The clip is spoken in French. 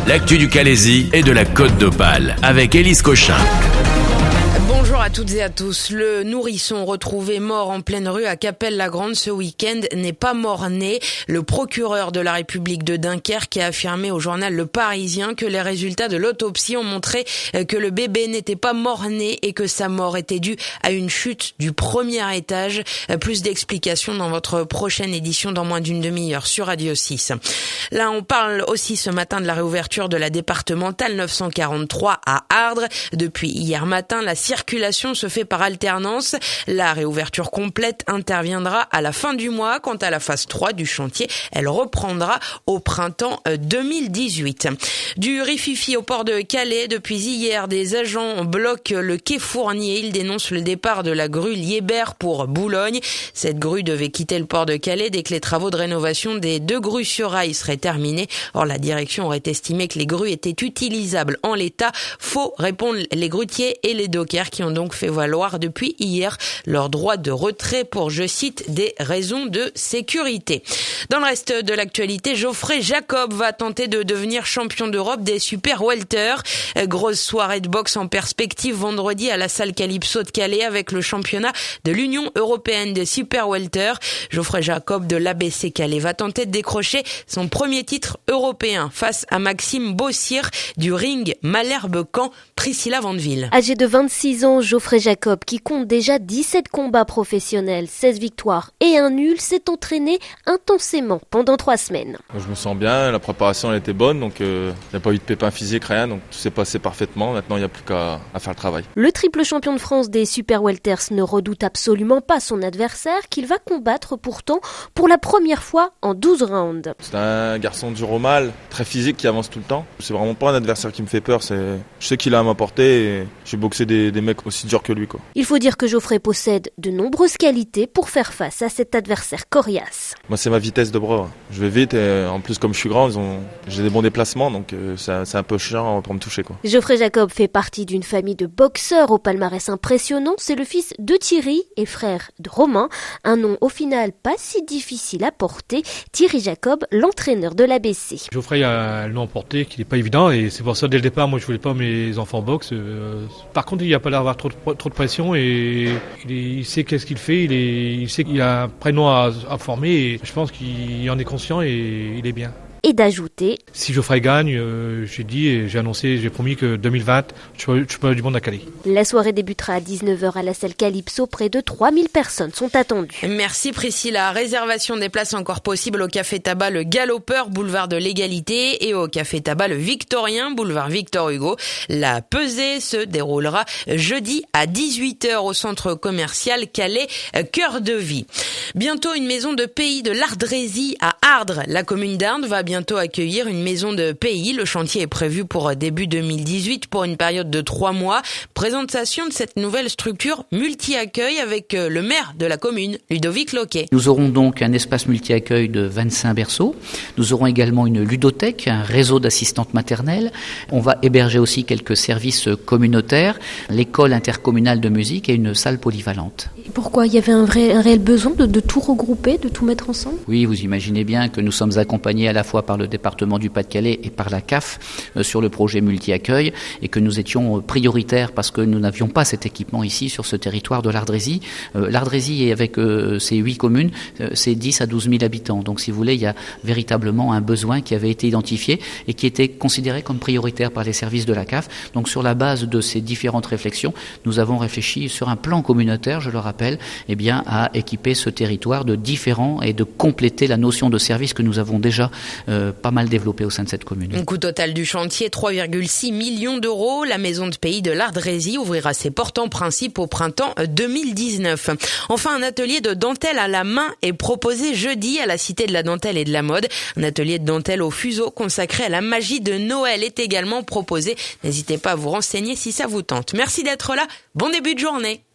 l'actu du Calaisis et de la Côte d'Opale avec Élise Cochin. Bonjour à toutes et à tous. Le nourrisson retrouvé mort en pleine rue à Cappelle-la-Grande ce week-end n'est pas mort-né. Le procureur de la République de Dunkerque a affirmé au journal Le Parisien que les résultats de l'autopsie ont montré que le bébé n'était pas mort-né et que sa mort était due à une chute du premier étage. Plus d'explications dans votre prochaine édition dans moins d'une demi-heure sur Radio 6. Là, on parle aussi ce matin de la réouverture de la départementale 943 à Ardres. Depuis hier matin, la circulation se fait par alternance. La réouverture complète interviendra à la fin du mois. Quant à la phase 3 du chantier, elle reprendra au printemps 2018. Du rififi au port de Calais. Depuis hier, des agents bloquent le quai Fournier. Ils dénoncent le départ de la grue Liébert pour Boulogne. Cette grue devait quitter le port de Calais dès que les travaux de rénovation des 2 grues sur rail seraient terminés. Or, la direction aurait estimé que les grues étaient utilisables en l'état. Faux, répondent les grutiers et les dockers qui ont donc fait valoir depuis hier leur droit de retrait pour, je cite, des raisons de sécurité. Dans le reste de l'actualité, Geoffrey Jacob va tenter de devenir champion d'Europe des super welter. Grosse soirée de boxe en perspective vendredi à la salle Calypso de Calais avec le championnat de l'Union européenne des super welter. Geoffrey Jacob de l'ABC Calais va tenter de décrocher son premier titre européen face à Maxime Bossir du ring Malherbe-Caen. Priscilla Vandeville. Âgé de 26 ans, Geoffrey Jacob, qui compte déjà 17 combats professionnels, 16 victoires et un nul, s'est entraîné intensément pendant 3 semaines. Je me sens bien, la préparation elle était bonne, donc il n'y a pas eu de pépins physiques, rien, donc tout s'est passé parfaitement. Maintenant, il n'y a plus qu'à faire le travail. Le triple champion de France des super welters ne redoute absolument pas son adversaire, qu'il va combattre pourtant pour la première fois en 12 rounds. C'est un garçon dur au mal, très physique, qui avance tout le temps. C'est vraiment pas un adversaire qui me fait peur, je sais qu'il a à m'apporter et j'ai boxé des mecs aussi durs que lui, quoi. Il faut dire que Geoffrey possède de nombreuses qualités pour faire face à cet adversaire coriace. Moi, c'est ma vitesse de bras. Je vais vite et en plus, comme je suis grand, j'ai des bons déplacements, donc c'est un peu chiant pour me toucher, quoi. Geoffrey Jacob fait partie d'une famille de boxeurs au palmarès impressionnant. C'est le fils de Thierry et frère de Romain. Un nom au final pas si difficile à porter. Thierry Jacob, l'entraîneur de l'ABC. Geoffrey a le nom porté qui n'est pas évident et c'est pour ça dès le départ, moi je voulais pas mes enfants boxe. Par contre, il n'y a pas l'air d'avoir trop de pression et il sait qu'est-ce qu'il fait. Il sait qu'il a un prénom à former et je pense qu'il en est conscient et il est bien. Et d'ajouter: si Geoffrey gagne, j'ai promis que 2020, je peux du monde à Calais. La soirée débutera à 19h à la salle Calypso. Près de 3000 personnes sont attendues. Merci Priscilla. Réservation des places encore possible au Café Tabac Le Galopeur, boulevard de l'Égalité, et au Café Tabac Le Victorien, boulevard Victor Hugo. La pesée se déroulera jeudi à 18h au centre commercial Calais Cœur de Vie. Bientôt une maison de pays de l'Ardrésie à Ardres. La commune d'Ardres va bientôt accueillir une maison de pays. Le chantier est prévu pour début 2018 pour une période de 3 mois. Présentation de cette nouvelle structure multi-accueil avec le maire de la commune, Ludovic Loquet. Nous aurons donc un espace multi-accueil de 25 berceaux. Nous aurons également une ludothèque, un réseau d'assistantes maternelles. On va héberger aussi quelques services communautaires, l'école intercommunale de musique et une salle polyvalente. Pourquoi il y avait un réel besoin de tout regrouper, de tout mettre ensemble? Oui, vous imaginez bien que nous sommes accompagnés à la fois par le département du Pas-de-Calais et par la CAF sur le projet multi-accueil et que nous étions prioritaires parce que nous n'avions pas cet équipement ici sur ce territoire de l'Ardrésie. L'Ardrésie, avec ses 8 communes, c'est 10 à 12 000 habitants. Donc si vous voulez, il y a véritablement un besoin qui avait été identifié et qui était considéré comme prioritaire par les services de la CAF. Donc sur la base de ces différentes réflexions, nous avons réfléchi sur un plan communautaire, je le rappelle, à équiper ce territoire de différents et de compléter la notion de service que nous avons déjà pas mal développé au sein de cette commune. Un coût total du chantier, 3,6 millions d'euros. La maison de pays de l'Ardrésie ouvrira ses portes en principe au printemps 2019. Enfin, un atelier de dentelle à la main est proposé jeudi à la Cité de la Dentelle et de la Mode. Un atelier de dentelle au fuseau consacré à la magie de Noël est également proposé. N'hésitez pas à vous renseigner si ça vous tente. Merci d'être là. Bon début de journée.